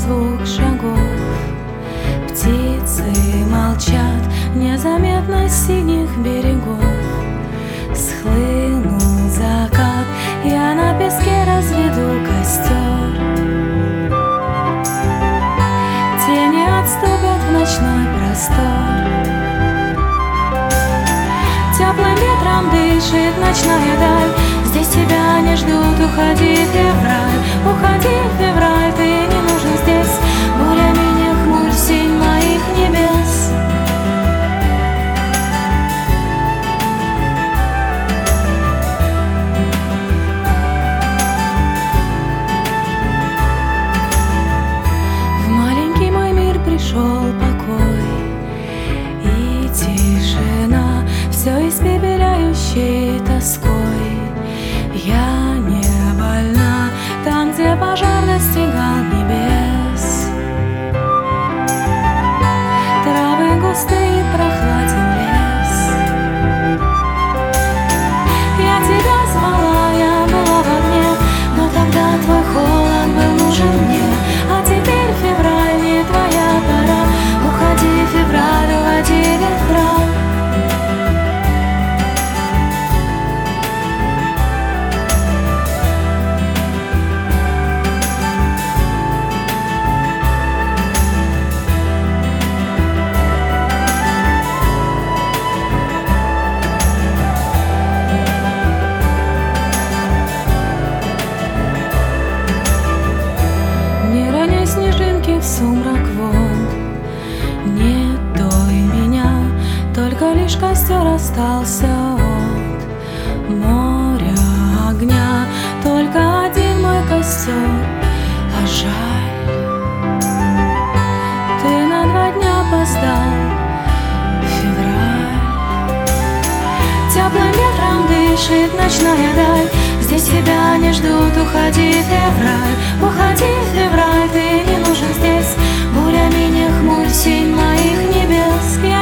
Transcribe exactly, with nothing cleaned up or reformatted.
звук шагов. Птицы молчат незаметно с синих берегов. Схлынул закат, я на песке разведу костер. Тени отступят в ночной простор. Теплым ветром дышит ночная даль. Здесь тебя не ждут, уходи, февраль. Уходи, февраль, ты не нужен здесь. Бурями не хмурь синь моих небес. В маленький мой мир пришел покой и тишина, все испепеляющей тоской. Я не больна там, где пожар достигал небес. Травы густые, прохладен лес. Я тебя звала, я была в огне, но тогда твой холод был нужен мне. А теперь февраль, не твоя пора. Уходи, февраль, уводи ветра. Снежинки в сумрак вод, не той меня, только лишь костер остался от моря огня. Только один мой костер, а жаль, ты на два дня опоздал, февраль. Теплым ветром дышит ночная даль. Здесь тебя не ждут, уходи, февраль. Уходи, февраль, ты не нужен здесь. Бурями не хмурь синь моих небес. Я